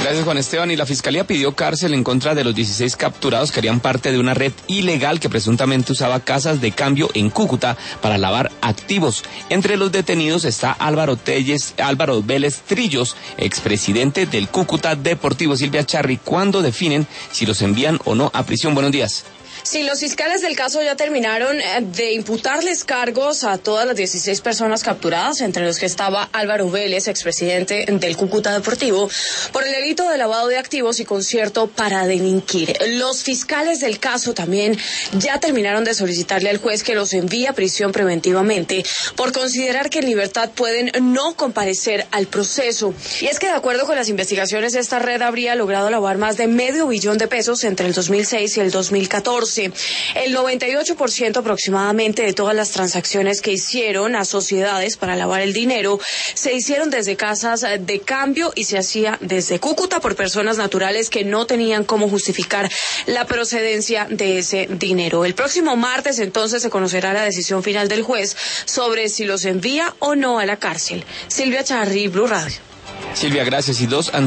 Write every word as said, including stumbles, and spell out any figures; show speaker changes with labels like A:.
A: Gracias, Juan Esteban. Y la Fiscalía pidió cárcel en contra de los dieciséis capturados que harían parte de una red ilegal que presuntamente usaba casas de cambio en Cúcuta para lavar activos. Entre los detenidos está Álvaro Telles, Álvaro Vélez Trillos, expresidente del Cúcuta Deportivo. Silvia Charri, ¿cuándo definen si los envían o no a prisión? Buenos días.
B: Sí, los fiscales del caso ya terminaron de imputarles cargos a todas las dieciséis personas capturadas, entre los que estaba Álvaro Vélez, expresidente del Cúcuta Deportivo, por el delito de lavado de activos y concierto para delinquir. Los fiscales del caso también ya terminaron de solicitarle al juez que los envíe a prisión preventivamente por considerar que en libertad pueden no comparecer al proceso. Y es que de acuerdo con las investigaciones, esta red habría logrado lavar más de medio billón de pesos entre el dos mil seis y el dos mil catorce. El noventa y ocho por ciento aproximadamente de todas las transacciones que hicieron a sociedades para lavar el dinero se hicieron desde casas de cambio y se hacía desde Cúcuta por personas naturales que no tenían cómo justificar la procedencia de ese dinero. El próximo martes entonces se conocerá la decisión final del juez sobre si los envía o no a la cárcel. Silvia Charri, Blue Radio.
A: Silvia, gracias. Y dos